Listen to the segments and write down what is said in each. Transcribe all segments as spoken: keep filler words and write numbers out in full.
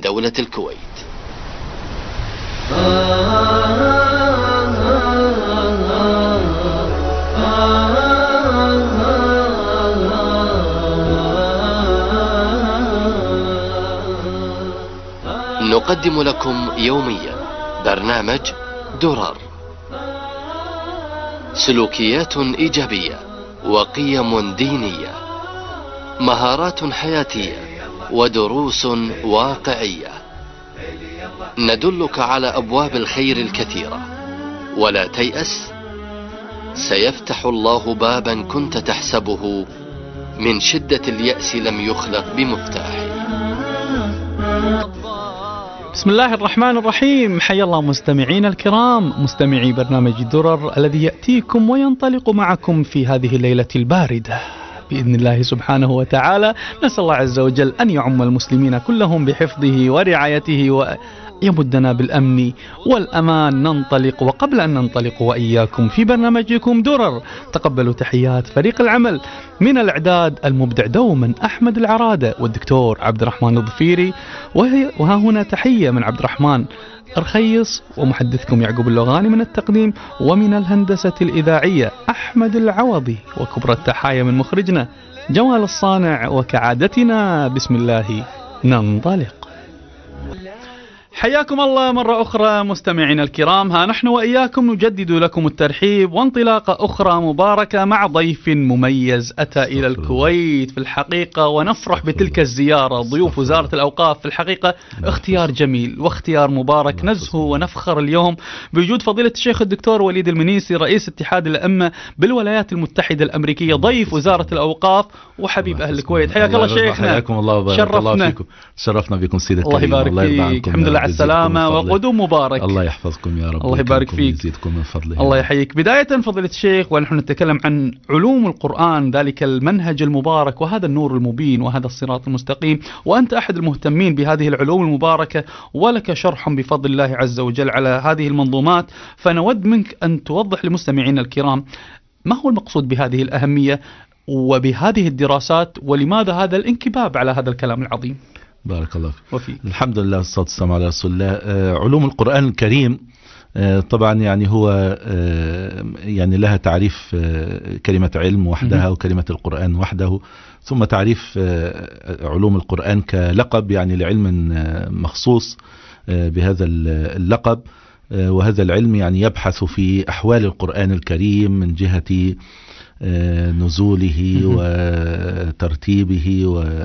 دولة الكويت. نقدم لكم يوميا برنامج درر، سلوكيات إيجابية وقيم دينية، مهارات حياتية ودروس واقعية. ندلك على أبواب الخير الكثيرة، ولا تيأس، سيفتح الله بابا كنت تحسبه من شدة اليأس لم يخلق بمفتاحه. بسم الله الرحمن الرحيم. حيا الله مستمعين الكرام، مستمعي برنامج درر الذي يأتيكم وينطلق معكم في هذه الليلة الباردة بإذن الله سبحانه وتعالى. نسأل الله عز وجل أن يعم المسلمين كلهم بحفظه ورعايته ويمدنا بالأمن والأمان. ننطلق، وقبل أن ننطلق وإياكم في برنامجكم درر، تقبلوا تحيات فريق العمل من الإعداد المبدع دوما أحمد العرادة والدكتور عبد الرحمن الضفيري، وها هنا تحية من عبد الرحمن رخيص ومحدثكم يعقوب اللغاني من التقديم، ومن الهندسة الإذاعية أحمد العوضي، وكبر التحايا من مخرجنا جمال الصانع. وكعادتنا بسم الله ننطلق. حياكم الله مرة أخرى مستمعين الكرام. ها نحن وإياكم نجدد لكم الترحيب وانطلاقة أخرى مباركة مع ضيف مميز أتى إلى الكويت في الحقيقة، ونفرح بتلك الزيارة. ضيوف وزارة الأوقاف في الحقيقة اختيار جميل واختيار مبارك. نزهو ونفخر اليوم بوجود فضيلة الشيخ الدكتور وليد المنيسي رئيس اتحاد الأئمة بالولايات المتحدة الأمريكية، ضيف وزارة الأوقاف وحبيب أهل الكويت. حياك الله شيخنا. حياكم الله وبارك الله فيكم. شرفنا بكم سيدة الله يبارك فيك. الحمد لله على السلامة وقدوم مبارك. الله يحفظكم يا رب. الله يبارك فيك. يزيدكم من فضله. الله يحييك. بداية فضيلة الشيخ، ونحن نتكلم عن علوم القرآن، ذلك المنهج المبارك وهذا النور المبين وهذا الصراط المستقيم، وأنت أحد المهتمين بهذه العلوم المباركة ولك شرح بفضل الله عز وجل على هذه المنظومات، فنود منك أن توضح لمستمعينا الكرام ما هو المقصود بهذه الأهمية وبهذه الدراسات، ولماذا هذا الانكباب على هذا الكلام العظيم. بارك الله وفي. الحمد لله والصلاة والسلام على رسول الله. آه علوم القرآن الكريم آه طبعا يعني هو آه يعني لها تعريف آه كلمة علم وحدها وكلمة القرآن وحده، ثم تعريف آه علوم القرآن كلقب يعني لعلم آه مخصوص آه بهذا اللقب. آه وهذا العلم يعني يبحث في أحوال القرآن الكريم من جهة نزوله وترتيبه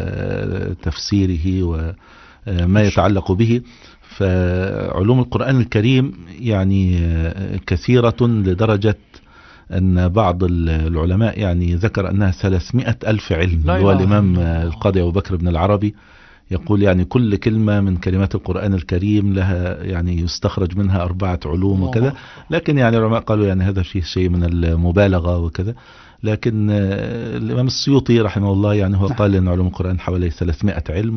وتفسيره وما يتعلق به. فعلوم القرآن الكريم يعني كثيرة لدرجة أن بعض العلماء يعني ذكر أنها ثلاثمائة ألف علم. هو الإمام القاضي أبو بكر بن العربي يقول يعني كل كلمة من كلمات القرآن الكريم لها يعني يستخرج منها أربعة علوم وكذا، لكن يعني العلماء قالوا يعني هذا فيه شيء من المبالغة وكذا. لكن الإمام السيوطي رحمه الله يعني هو قال أن علوم القرآن حوالي ثلاثمائة علم،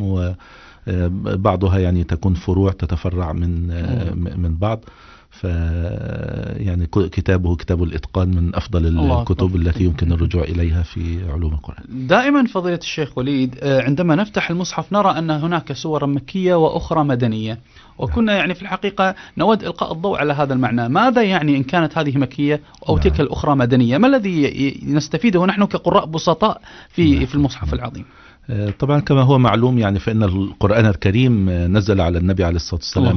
وبعضها يعني تكون فروع تتفرع من من بعض. ف يعني كتابه كتاب الإتقان من أفضل الكتب التي يمكن الرجوع إليها في علوم القرآن. دائما فضيلة الشيخ وليد عندما نفتح المصحف نرى أن هناك سور مكية وأخرى مدنية، وكنا يعني في الحقيقة نود إلقاء الضوء على هذا المعنى. ماذا يعني إن كانت هذه مكية أو تلك الأخرى مدنية؟ ما الذي نستفيده نحن كقراء بسطاء في في المصحف العظيم؟ طبعا كما هو معلوم يعني فإن القرآن الكريم نزل على النبي عليه الصلاة والسلام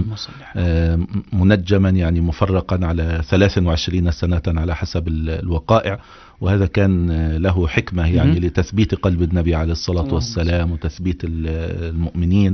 منجما يعني مفرقا على ثلاث وعشرين سنة على حسب الوقائع، وهذا كان له حكمة يعني لتثبيت قلب النبي عليه الصلاة والسلام وتثبيت المؤمنين،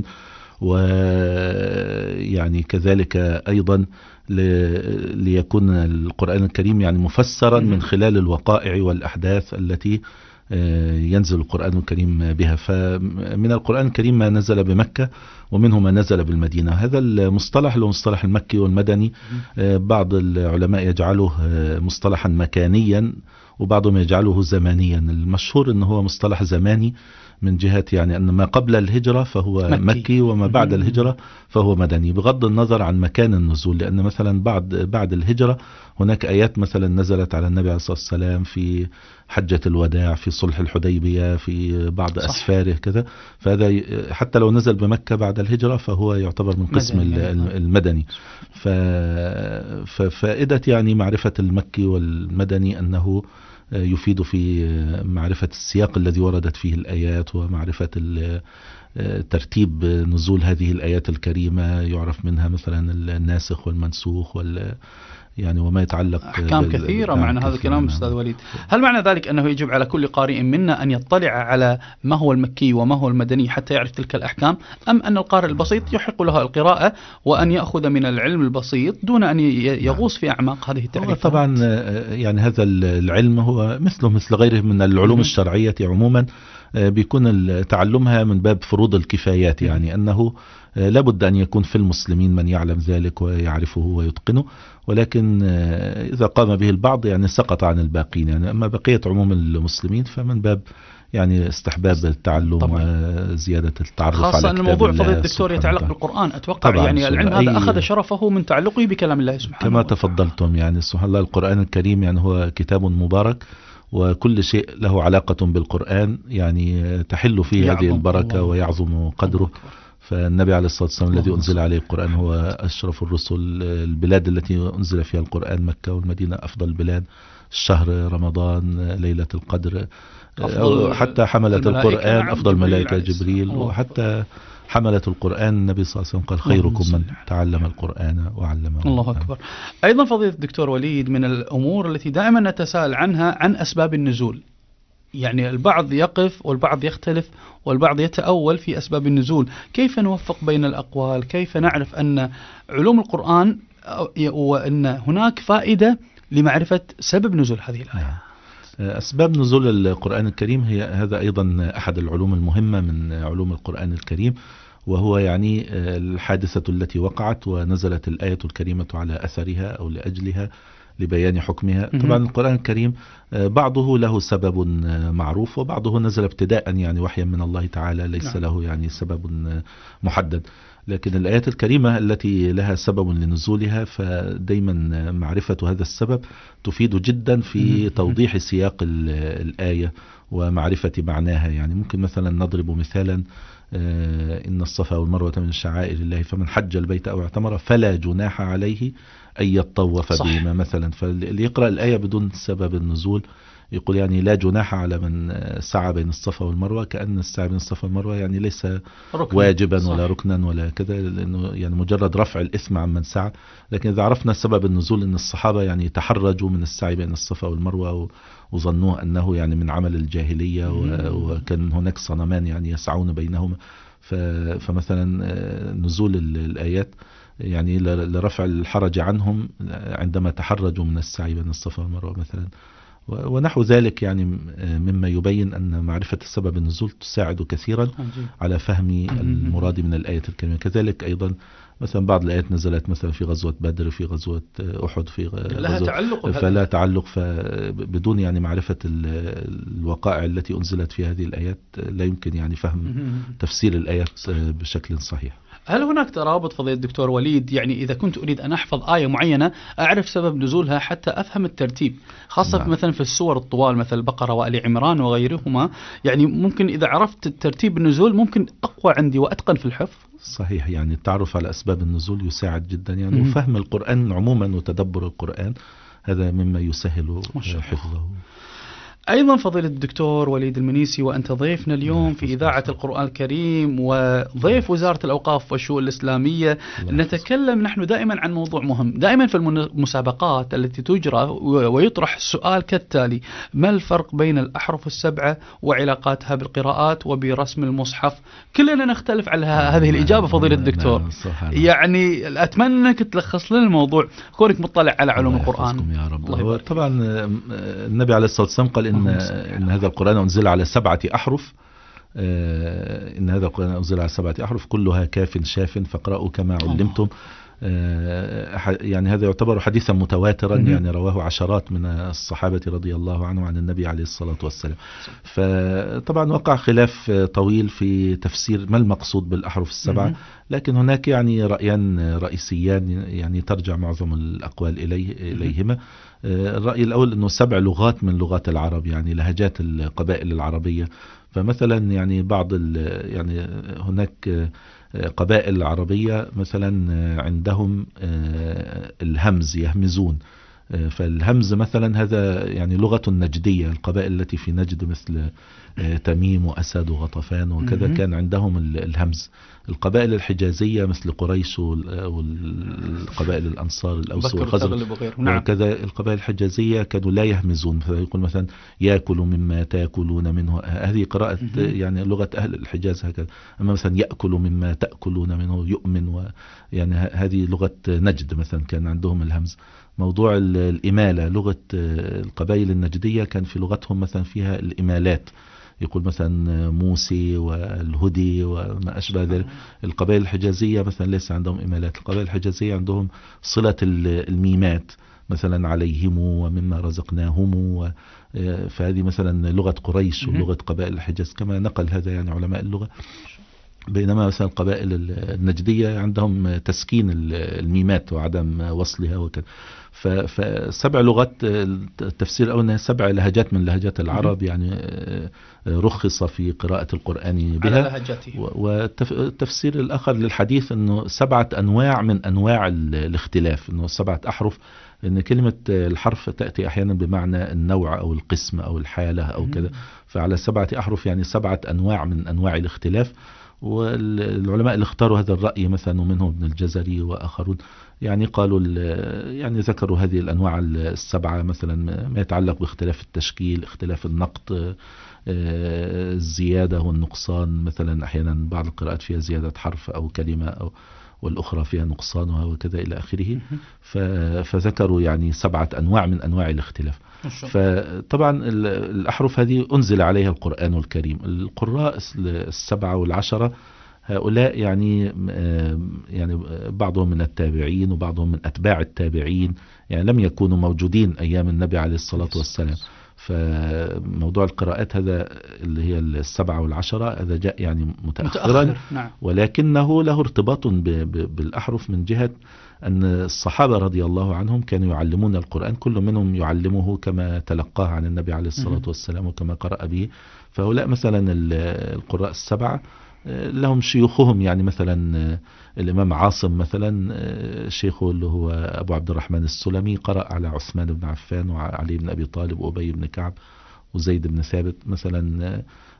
ويعني كذلك أيضا ليكون القرآن الكريم يعني مفسرا من خلال الوقائع والأحداث التي ينزل القرآن الكريم بها. فمن القرآن الكريم ما نزل بمكة ومنه ما نزل بالمدينة. هذا المصطلح له مصطلح المكي والمدني. بعض العلماء يجعله مصطلحا مكانيا وبعضهم يجعله زمانيا. المشهور أنه هو مصطلح زماني من جهة يعني أن ما قبل الهجرة فهو مكي, مكي وما بعد الهجرة فهو مدني، بغض النظر عن مكان النزول. لأن مثلا بعد بعد الهجرة هناك آيات مثلا نزلت على النبي عليه الصلاة والسلام في حجة الوداع، في صلح الحديبية، في بعض صح. أسفاره كذا، فهذا حتى لو نزل بمكة بعد الهجرة فهو يعتبر من قسم مدني. المدني. ففائدة يعني معرفة المكي والمدني أنه يفيد في معرفة السياق الذي وردت فيه الآيات، ومعرفة ترتيب نزول هذه الآيات الكريمة، يعرف منها مثلا الناسخ والمنسوخ وال يعني وما يتعلق أحكام كثيرة. معنى هذا الكلام أستاذ وليد، هل معنى ذلك أنه يجب على كل قارئ منا أن يطلع على ما هو المكي وما هو المدني حتى يعرف تلك الأحكام، أم أن القارئ البسيط يحق له القراءة وأن يأخذ من العلم البسيط دون أن يغوص في أعماق هذه التعريفات؟ طبعا يعني هذا العلم هو مثله مثل غيره من العلوم الشرعية عموما، بيكون تعلمها من باب فروض الكفايات، يعني أنه لابد أن يكون في المسلمين من يعلم ذلك ويعرفه ويتقنه، ولكن إذا قام به البعض يعني سقط عن الباقين. يعني أما بقية عموم المسلمين فمن باب يعني استحباب التعلم وزيادة التعرف على كتاب الله. خاصة أن الموضوع فضيلة الدكتور يتعلق بالقرآن، أتوقع يعني العلم هذا أخذ شرفه من تعلقه بكلام الله سبحانه كما تفضلتم. يعني سبحان الله القرآن الكريم يعني هو كتاب مبارك، وكل شيء له علاقة بالقرآن يعني تحل فيه هذه البركة ويعظم قدره. فالنبي عليه الصلاة والسلام الذي أنزل عليه القرآن هو أشرف الرسل. البلاد التي أنزل فيها القرآن مكة والمدينة أفضل البلاد، الشهر رمضان، ليلة القدر، حتى حملة القرآن أفضل ملائكة جبريل، وحتى حملة القرآن النبي صلى الله عليه وسلم قال خيركم من تعلم القرآن وعلمه. الله أكبر. أيضا فضيلة الدكتور وليد، من الأمور التي دائما نتساءل عنها عن أسباب النزول. يعني البعض يقف والبعض يختلف والبعض يتأول في أسباب النزول، كيف نوفق بين الأقوال؟ كيف نعرف أن علوم القرآن وأن هناك فائدة لمعرفة سبب نزول هذه الآية؟ أسباب نزول القرآن الكريم هي هذا أيضا أحد العلوم المهمة من علوم القرآن الكريم، وهو يعني الحادثة التي وقعت ونزلت الآية الكريمة على أثرها أو لأجلها لبيان حكمها. طبعا القرآن الكريم بعضه له سبب معروف، وبعضه نزل ابتداء يعني وحيا من الله تعالى ليس له يعني سبب محدد. لكن الآيات الكريمة التي لها سبب لنزولها فدايما معرفة هذا السبب تفيد جدا في توضيح سياق الآية ومعرفة معناها. يعني ممكن مثلا نضرب مثالا، إن الصفا والمروة من شعائر الله فمن حج البيت أو اعتمر فلا جناح عليه أن يطوف بهما مثلا. فاللي يقرأ الآية بدون سبب النزول يقول يعني لا جناح على من سعى بين الصفا والمروة، كأن السعي بين الصفا والمروة يعني ليس ركن واجبا صح. ولا ركنا ولا كذا، لأنه يعني مجرد رفع الإثم عن من سعى. لكن إذا عرفنا سبب النزول أن الصحابة يعني تحرجوا من السعي بين الصفا والمروة وظنوه أنه يعني من عمل الجاهلية، وكان هناك صنمان يعني يسعون بينهما. فمثلا نزول الآيات يعني لرفع الحرج عنهم عندما تحرجوا من السعي بين الصفا والمروة مثلا، ونحو ذلك، يعني مما يبين أن معرفة السبب النزول تساعد كثيرا على فهم المراد من الآية الكريمة. كذلك أيضا مثلا بعض الآيات نزلت مثلا في غزوة بدر، في غزوة أحد، في لها تعلق فلا تعلق، فبدون يعني معرفة الوقائع التي أنزلت في هذه الآيات لا يمكن يعني فهم تفسير الآيات بشكل صحيح. هل هناك ترابط فضيلة الدكتور وليد؟ يعني إذا كنت أريد أن أحفظ آية معينة أعرف سبب نزولها حتى أفهم الترتيب، خاصة نعم. مثلا في السور الطوال مثل البقرة وآل عمران وغيرهما، يعني ممكن إذا عرفت ترتيب النزول ممكن أقوى عندي وأتقن في الحفظ. صحيح، يعني التعرف على أسباب النزول يساعد جدا يعني، وفهم القرآن عموما وتدبر القرآن هذا مما يسهل حفظه. أيضا فضيلة الدكتور وليد المنيسي، وأنت ضيفنا اليوم في إذاعة القرآن الكريم وضيف وزارة الأوقاف والشؤون الإسلامية، نتكلم نحن دائما عن موضوع مهم. دائما في المسابقات التي تجرى ويطرح السؤال كالتالي: ما الفرق بين الأحرف السبعة وعلاقاتها بالقراءات وبرسم المصحف؟ كلنا نختلف على هذه الإجابة فضيلة الدكتور، يعني أتمنى أنك تلخص لنا الموضوع كونك مطلع على علوم القرآن. يا رب. طبعا النبي عليه الصلاة والسلام قال إن, إن هذا القرآن أنزل على سبعة أحرف، إن هذا القرآن أنزل على سبعة أحرف كلها كاف شاف فاقرأوا كما علمتم. يعني هذا يعتبر حديثا متواترا، يعني رواه عشرات من الصحابة رضي الله عنهم عن النبي عليه الصلاة والسلام. فطبعا وقع خلاف طويل في تفسير ما المقصود بالأحرف السبعة، لكن هناك يعني رأيان رئيسيان يعني ترجع معظم الأقوال إليه إليهما. الرأي الأول أنه سبع لغات من لغات العرب، يعني لهجات القبائل العربية. فمثلا يعني بعض يعني هناك قبائل عربية مثلا عندهم الهمز، يهمزون. فالهمز مثلا هذا يعني لغة نجدية، القبائل التي في نجد مثل تميم وأسد وغطفان وكذا كان عندهم الهمز. القبائل الحجازية مثل قريش والقبائل الأنصار الأوس والخزرج وكذا، القبائل الحجازية كانوا لا يهمزون، فيقول مثلا يأكل مما تأكلون منه، هذه قراءة يعني لغة أهل الحجاز هكذا. أما مثلا يأكل مما تأكلون منه يؤمن، يعني هذه لغة نجد مثلا كان عندهم الهمز. موضوع الإمالة، لغة القبائل النجدية كان في لغتهم مثلا فيها الإمالات، يقول مثلا موسي والهدي وما أشبه ذلك. القبائل الحجازية مثلا ليس عندهم إمالات، القبائل الحجازية عندهم صلة الميمات، مثلا عليهم ومما رزقناهم. فهذه مثلا لغة قريش ولغة قبائل الحجاز كما نقل هذا يعني علماء اللغة. بينما مثلا القبائل النجدية عندهم تسكين الميمات وعدم وصلها وكذا. فسبع لغات، التفسير الأول أنها سبع لهجات من لهجات العرب، يعني رخص في قراءة القرآن بها. والتفسير الآخر للحديث أنه سبعة أنواع من أنواع الاختلاف، أنه سبعة أحرف، لأن كلمة الحرف تأتي أحيانا بمعنى النوع أو القسم أو الحالة أو كذا. فعلى سبعة أحرف يعني سبعة أنواع من أنواع الاختلاف. والعلماء اللي اختاروا هذا الرأي مثلا ومنهم ابن الجزري وآخرون يعني قالوا يعني ذكروا هذه الأنواع السبعة، مثلا ما يتعلق باختلاف التشكيل، اختلاف النقط، الزيادة والنقصان. مثلا أحيانا بعض القراءات فيها زيادة حرف أو كلمة أو والأخرى فيها نقصانها وكذا إلى آخره. فذكروا يعني سبعة أنواع من أنواع الاختلاف. فطبعا الأحرف هذه أنزل عليها القرآن الكريم. القراء السبعة والعشرة هؤلاء يعني يعني بعضهم من التابعين وبعضهم من أتباع التابعين، يعني لم يكونوا موجودين أيام النبي عليه الصلاة والسلام. فموضوع القراءات هذا اللي هي السبعة والعشرة هذا جاء يعني متأخرا، نعم. ولكنه له ارتباط بالأحرف من جهة أن الصحابة رضي الله عنهم كانوا يعلمون القرآن، كل منهم يعلمه كما تلقاه عن النبي عليه الصلاة والسلام وكما قرأ به. فهؤلاء مثلا القراء السبعة لهم شيوخهم، يعني مثلا الإمام عاصم مثلا شيخه اللي هو أبو عبد الرحمن السلمي قرأ على عثمان بن عفان وعلي بن أبي طالب وأبي بن كعب وزيد بن ثابت. مثلا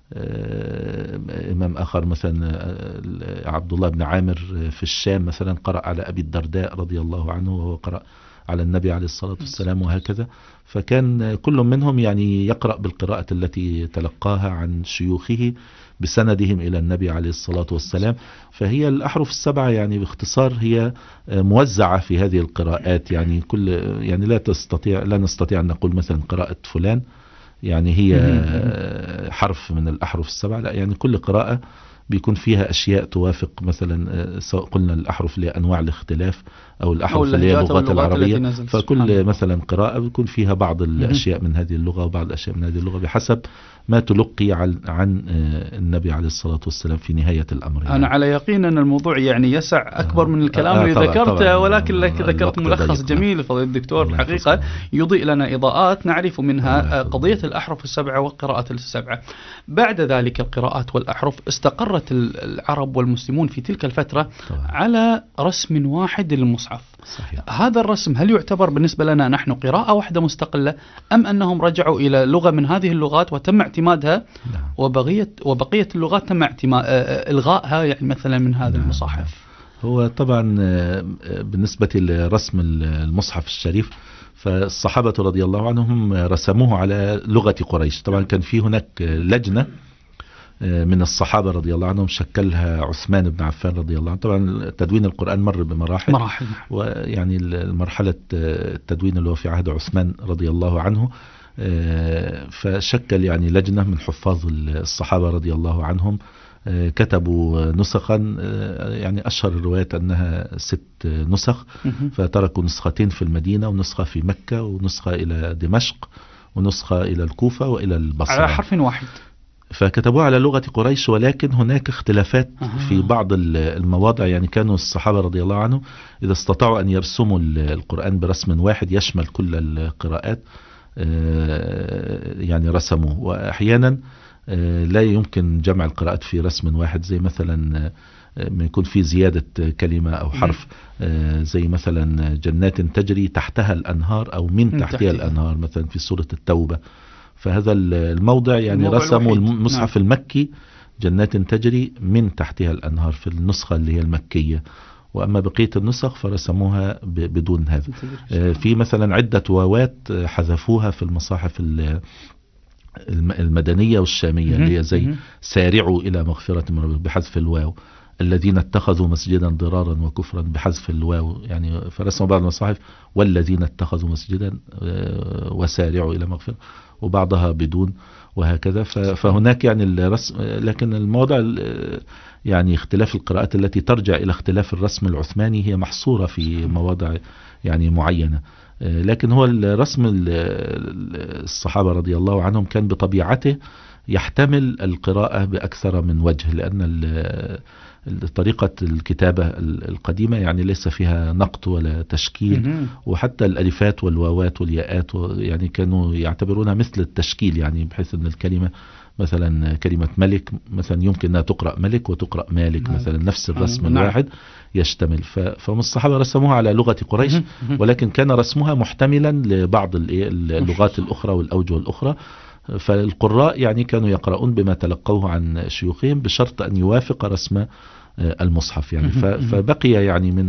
إمام آخر مثلا عبد الله بن عامر في الشام مثلا قرأ على أبي الدرداء رضي الله عنه وهو قرأ على النبي عليه الصلاة والسلام وهكذا. فكان كل منهم يعني يقرأ بالقراءة التي تلقاها عن شيوخه بسندهم إلى النبي عليه الصلاة والسلام. فهي الأحرف السبعة يعني باختصار هي موزعة في هذه القراءات، يعني كل يعني لا تستطيع لا نستطيع أن نقول مثلا قراءة فلان يعني هي حرف من الأحرف السبعة، لا، يعني كل قراءة بيكون فيها أشياء توافق مثلا، سواء قلنا الأحرف لأنواع الاختلاف أو الأحرف اللي هي اللغات العربية. فكل مثلا قراءة بيكون فيها بعض الأشياء من هذه اللغة وبعض الأشياء من هذه اللغة بحسب ما تلقي عن, عن النبي عليه الصلاة والسلام في نهاية الأمر. يعني أنا على يقين أن الموضوع يعني يسع أكبر من الكلام اللي آه ذكرته، ولكن لك ذكرت ملخص جميل فضيلة الدكتور الحقيقة يضيء لنا إضاءات نعرف منها قضية الأحرف السبعة وقراءة السبعة. بعد ذلك القراءات والأحرف استقرت العرب والمسلمون في تلك الفترة طبعا على رسم واحد للمصحف. صحيح. هذا الرسم هل يعتبر بالنسبة لنا نحن قراءة واحدة مستقلة، أم أنهم رجعوا إلى لغة من هذه اللغات وتم اعتمادها نعم. وبقية وبقية اللغات تم اعتماد إلغائها يعني مثلا من هذا نعم. المصحف؟ هو طبعا بالنسبة لرسم المصحف الشريف فالصحابة رضي الله عنهم رسموه على لغة قريش. طبعا كان في هناك لجنة من الصحابة رضي الله عنهم شكلها عثمان بن عفان رضي الله عنه. طبعا تدوين القرآن مر بمراحل مراحل. ويعني المرحلة التدوين اللي هو في عهد عثمان رضي الله عنه فشكل يعني لجنة من حفاظ الصحابة رضي الله عنهم كتبوا نسخا، يعني أشهر الروايات أنها ست نسخ، فتركوا نسختين في المدينة ونسخة في مكة ونسخة إلى دمشق ونسخة إلى الكوفة وإلى البصرة على حرف واحد، فكتبوها على لغة قريش. ولكن هناك اختلافات أه. في بعض المواضع، يعني كانوا الصحابة رضي الله عنهم إذا استطاعوا أن يرسموا القرآن برسم واحد يشمل كل القراءات يعني رسموه، وأحيانا لا يمكن جمع القراءات في رسم واحد، زي مثلا ما يكون في زيادة كلمة أو حرف، زي مثلا جنات تجري تحتها الأنهار أو من تحتها الأنهار مثلا في سورة التوبة. فهذا الموضع يعني رسموا المصحف المكي جنات تجري من تحتها الأنهار في النسخة اللي هي المكية، وأما بقية النسخ فرسموها بدون هذا. في مثلا عدة واوات حذفوها في المصاحف المدنية والشامية اللي هي زي سارعوا إلى مغفرة من ربكم بحذف الواو، الذين اتخذوا مسجدا ضرارا وكفرا بحذف الواو، يعني فرسموا بعض المصاحف والذين اتخذوا مسجدا وسارعوا إلى مغفرة، وبعضها بدون، وهكذا. فهناك يعني الرسم، لكن الموضع يعني اختلاف القراءات التي ترجع إلى اختلاف الرسم العثماني هي محصورة في مواضع يعني معينة. لكن هو الرسم الصحابة رضي الله عنهم كان بطبيعته يحتمل القراءة بأكثر من وجه، لأن طريقة الكتابة القديمة يعني ليس فيها نقط ولا تشكيل، وحتى الألفات والواوات والياءات يعني كانوا يعتبرونها مثل التشكيل، يعني بحيث أن الكلمة مثلا كلمة ملك مثلا يمكن أنها تقرأ ملك وتقرأ مالك مثلا، نفس الرسم الواحد يشتمل. فهم الصحابة رسموها على لغة قريش، ولكن كان رسمها محتملا لبعض اللغات الأخرى والأوجه الأخرى. فالقراء يعني كانوا يقرؤون بما تلقوه عن شيوخهم بشرط أن يوافق رسم المصحف يعني. فبقي يعني من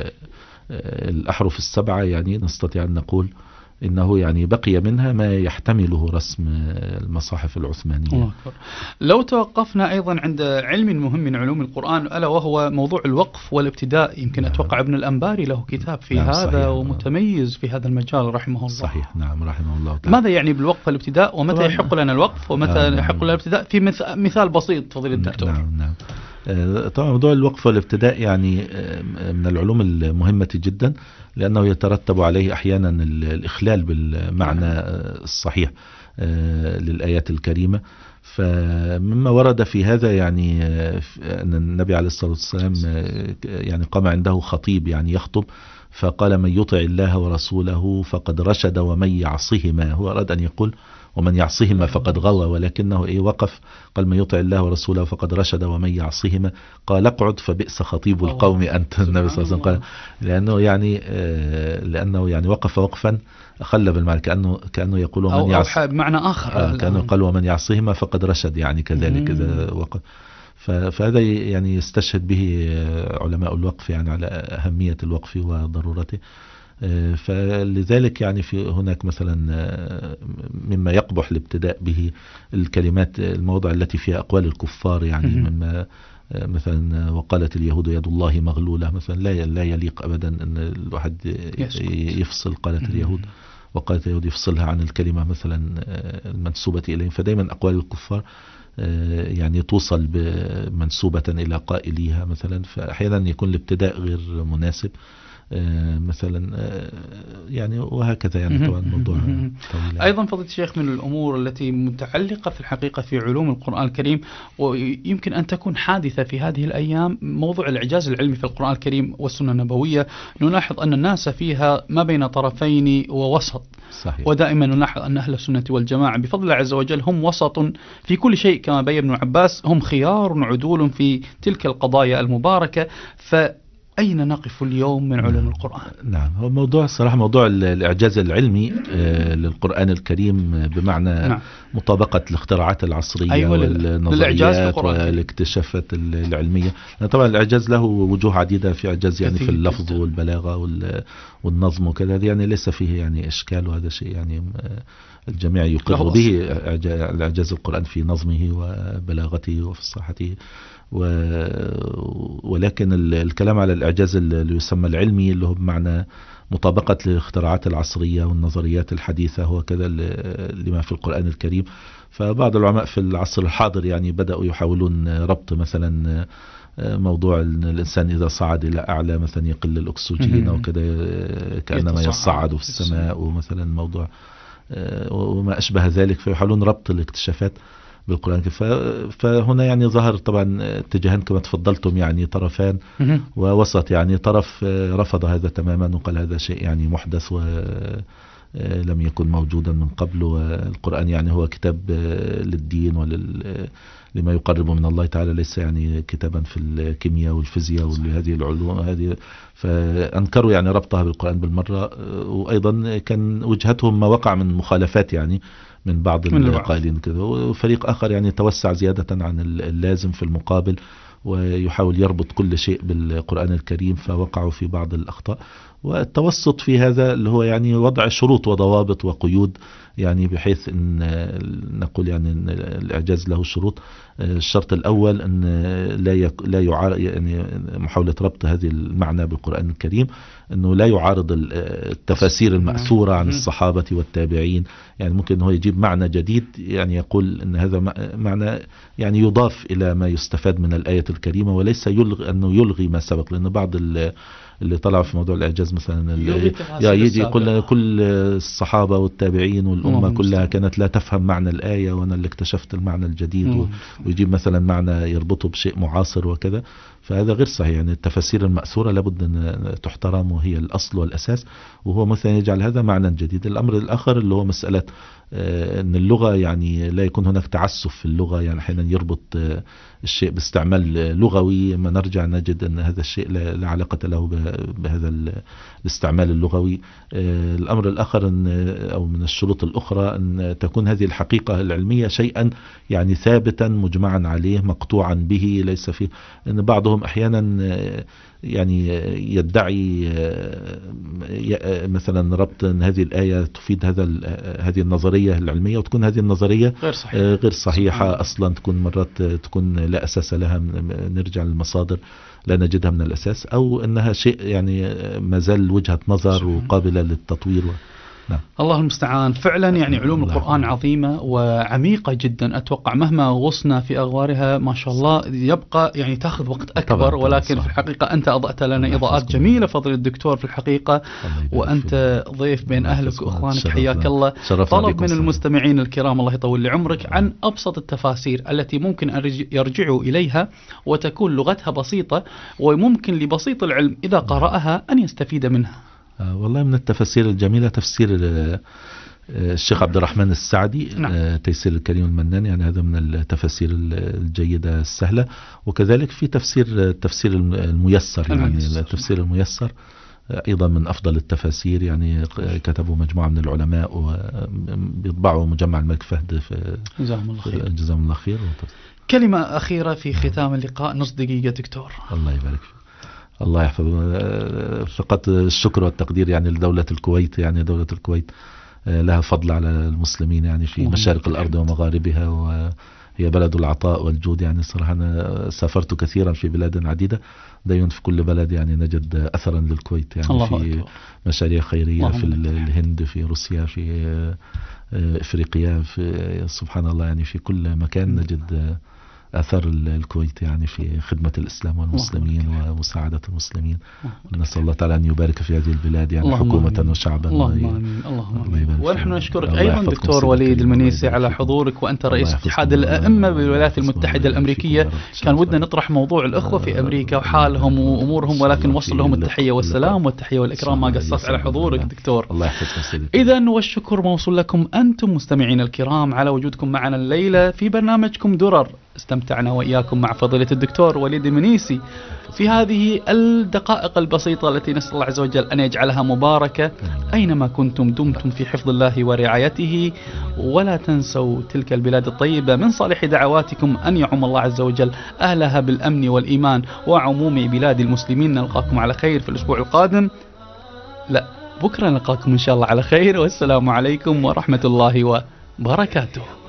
الأحرف السبعة يعني نستطيع أن نقول إنه يعني بقي منها ما يحتمله رسم المصاحف العثمانية. لو توقفنا أيضا عند علم مهم من علوم القرآن ألا وهو موضوع الوقف والابتداء، يمكن نعم. أتوقع ابن الأنباري له كتاب في نعم هذا صحيح. ومتميز في هذا المجال رحمه الله. صحيح نعم رحمه الله تعالى. ماذا يعني بالوقف والابتداء، ومتى يحق لنا الوقف ومتى آه يحق لنا الابتداء، في مثال بسيط فضيلة الدكتور؟ نعم نعم. طبعا موضوع الوقف والابتداء يعني من العلوم المهمة جدا، لأنه يترتب عليه أحيانا الإخلال بالمعنى الصحيح للآيات الكريمة. فمما ورد في هذا يعني أن النبي عليه الصلاة والسلام يعني قام عنده خطيب يعني يخطب، فقال من يطع الله ورسوله فقد رشد ومن يعصهما، هو أراد أن يقول ومن يعصهما فقد غوى، ولكنه إيه وقف قال من يطع الله ورسوله فقد رشد ومن يعصهما، قال اقعد فبئس خطيب القوم أنت. النبي صلى الله عليه وسلم قال لأنه يعني آه لأنه يعني وقف وقفا أخل بالمعنى، كأنه كأنه يقول ومن يعص بمعنى آخر آه كأنه قال ومن يعصهما فقد رشد يعني كذلك إذا وقف. فهذا يعني يستشهد به علماء الوقف يعني على أهمية الوقف وضرورته. فلذلك يعني في هناك مثلا مما يقبح الابتداء به الكلمات المواضع التي فيها أقوال الكفار، يعني مما مثلا وقالت اليهود يد الله مغلولة مثلا، لا لا يليق أبدا أن الواحد يفصل قالت اليهود وقالت اليهود يفصلها عن الكلمة مثلا المنسوبة إليهم. فدايما أقوال الكفار يعني توصل منسوبة إلى قائليها مثلا، فأحيانا يكون الابتداء غير مناسب مثلا يعني، وهكذا يعني. طبعا الموضوع طويل. أيضا فضيلة الشيخ من الأمور التي متعلقة في الحقيقة في علوم القرآن الكريم ويمكن أن تكون حادثة في هذه الأيام، موضوع الإعجاز العلمي في القرآن الكريم والسنة النبوية. نلاحظ أن الناس فيها ما بين طرفين ووسط. صحيح. ودائما نلاحظ أن أهل السنة والجماعة بفضل الله عز وجل هم وسط في كل شيء، كما بين ابن عباس هم خيار عدول في تلك القضايا المباركة. ف أين نقف اليوم من علوم القرآن؟ نعم، هو موضوع الصراحة موضوع الإعجاز العلمي للقرآن الكريم بمعنى نعم. مطابقة الاختراعات العصرية أيوة والنظريات والاكتشافات العلمية. طبعا الإعجاز له وجوه عديدة، في إعجاز يعني في اللفظ والبلاغة والنظم وكذا، يعني ليس فيه يعني إشكال، وهذا شيء يعني الجميع يقر به. الإعجاز القرآن في نظمه وبلاغته وفصاحته ولكن الكلام على الإعجاز اللي يسمى العلمي اللي هو بمعنى مطابقة الاختراعات العصرية والنظريات الحديثة هو كذا لما في القرآن الكريم. فبعض العلماء في العصر الحاضر يعني بدأوا يحاولون ربط مثلا موضوع الإنسان إذا صعد إلى أعلى مثلا يقل الأكسجين أو كذا كأنما يصعد في السماء، ومثلا موضوع وما أشبه ذلك، فيحاولون ربط الاكتشافات بالقرآن. فهنا يعني ظهر طبعا اتجاهان كما تفضلتم، يعني طرفان ووسط. يعني طرف رفض هذا تماما وقال هذا شيء يعني محدث ولم يكن موجودا من قبل، والقرآن يعني هو كتاب للدين ولما يقرب من الله تعالى، ليس يعني كتابا في الكيمياء والفيزياء وهذه العلوم هذه. فأنكروا يعني ربطها بالقرآن بالمرة. وأيضا كان وجهتهم ما وقع من مخالفات يعني من بعض القائلين كذا، وفريق آخر يعني توسع زيادة عن اللازم في المقابل ويحاول يربط كل شيء بالقرآن الكريم، فوقعوا في بعض الأخطاء. والتوسط في هذا اللي هو يعني وضع شروط وضوابط وقيود، يعني بحيث أن نقول يعني أن الإعجاز له شروط. الشرط الأول أن لا يك لا يعارض يعني محاولة ربط هذه المعنى بالقرآن الكريم أنه لا يعارض التفاسير المأثورة عن الصحابة والتابعين. يعني ممكن هو يجيب معنى جديد، يعني يقول أن هذا معنى يعني يضاف إلى ما يستفاد من الآية الكريمة، وليس يلغي أنه يلغي ما سبق. لأن بعض اللي طلع في موضوع الإعجاز مثلا يجي كل كل الصحابة والتابعين والأمة كلها كانت لا تفهم معنى الآية وأنا اللي اكتشفت المعنى الجديد، ويجيب مثلا معنى يربطه بشيء معاصر وكذا. فهذا غير صحيح. يعني التفاسير المأثورة لابد أن تحترم وهي الأصل والأساس، وهو مثلا يجعل هذا معنى جديد. الأمر الآخر اللي هو مسألة أن اللغة يعني لا يكون هناك تعسف في اللغة، يعني حين يربط الشيء باستعمال لغوي ما نرجع نجد أن هذا الشيء لا علاقة له بهذا الاستعمال اللغوي. الأمر الآخر أن أو من الشروط الأخرى أن تكون هذه الحقيقة العلمية شيئا يعني ثابتا مجمعا عليه مقطوعا به، ليس فيه أن بعضهم أحيانا يعني يدعي مثلا ربط أن هذه الآية تفيد هذا هذه النظرية العلمية، وتكون هذه النظرية غير صحيحة, غير صحيحة أصلا، تكون مرات تكون لا أساس لها، نرجع للمصادر لا نجدها من الأساس، أو أنها شيء يعني ما زال وجهة نظر وقابلة للتطوير. نعم. الله المستعان. فعلا يعني علوم القرآن عظيمة وعميقة جدا، أتوقع مهما غصنا في أغوارها ما شاء الله يبقى يعني تأخذ وقت أكبر، ولكن في الحقيقة أنت أضأت لنا إضاءات جميلة فضل الدكتور في الحقيقة، وأنت ضيف بين أهلك وأخوانك، حياك الله. طلب من المستمعين الكرام الله يطول لعمرك عن أبسط التفاسير التي ممكن أن يرجعوا إليها وتكون لغتها بسيطة، وممكن لبسيط العلم إذا قرأها أن يستفيد منها. والله من التفاسير الجميلة تفسير الشيخ عبد الرحمن السعدي، نعم. تيسير الكريم المنان، يعني هذا من التفاسير الجيدة السهلة. وكذلك في تفسير التفسير الميسر، يعني التفسير الميسر أيضا من أفضل التفاسير، يعني كتبوا مجموعة من العلماء وبيطبعوا مجمع الملك فهد. جزاهم الله خير. جزاهم الله خير. كلمة أخيرة في ختام اللقاء، نص دقيقة دكتور. الله يبارك فيك. الله يحفظه. فقط الشكر والتقدير يعني لدولة الكويت، يعني دولة الكويت لها فضل على المسلمين يعني في مشارق الأرض ومغاربها، وهي بلد العطاء والجود. يعني صراحة أنا سافرت كثيرا في بلاد عديدة، دائما في كل بلد يعني نجد أثرا للكويت، يعني في مشاريع خيرية في الهند، في روسيا، في إفريقيا، في سبحان الله يعني في كل مكان نجد أثر الكويت يعني في خدمة الإسلام والمسلمين ومساعدة المسلمين. نسأل الله تعالى أن يبارك في هذه البلاد يعني حكومة آمين. وشعبا. اللهم آمين. اللهم آمين. ونحن نشكرك أيضا دكتور وليد المنيسي على حضورك، وأنت رئيس اتحاد الأئمة بالولايات المتحدة الأمريكية. كان ودنا نطرح موضوع الأخوة في أمريكا وحالهم وأمورهم، ولكن وصل لهم التحية والسلام والتحية والإكرام. ما قصرت على حضورك دكتور. الله يحفظكم سيدي. إذن والشكر موصول لكم أنتم مستمعين الكرام على وجودكم معنا الليلة في برنامجكم درر. استمتعنا وإياكم مع فضيلة الدكتور وليد المنيسي في هذه الدقائق البسيطة التي نسأل الله عز وجل أن يجعلها مباركة أينما كنتم. دمتم في حفظ الله ورعايته، ولا تنسوا تلك البلاد الطيبة من صالح دعواتكم أن يعم الله عز وجل أهلها بالأمن والإيمان وعموم بلاد المسلمين. نلقاكم على خير في الأسبوع القادم، لا بكرة نلقاكم إن شاء الله على خير، والسلام عليكم ورحمة الله وبركاته.